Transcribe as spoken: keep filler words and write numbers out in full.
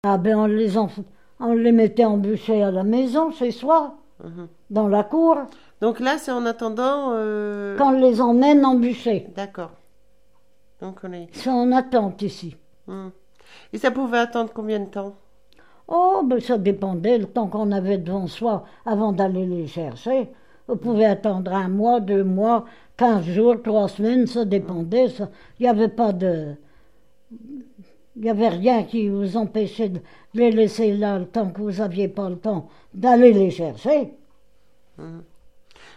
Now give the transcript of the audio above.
Ah ben on les, en- on les mettait en bûcher à la maison, chez soi, Mhm. dans la cour, Donc là, c'est en attendant. euh, quand on les emmène en bûcher. D'accord. Donc on est. C'est en attente ici. Hmm. Et ça pouvait attendre combien de temps? Oh, ben ça dépendait le temps qu'on avait devant soi avant d'aller les chercher. On pouvait attendre un mois, deux mois, quinze jours, trois semaines, ça Hmm. dépendait. Ça. Il n'y avait pas de. Il n'y avait rien qui vous empêchait de les laisser là le temps que vous n'aviez pas le temps d'aller les chercher. Hmm.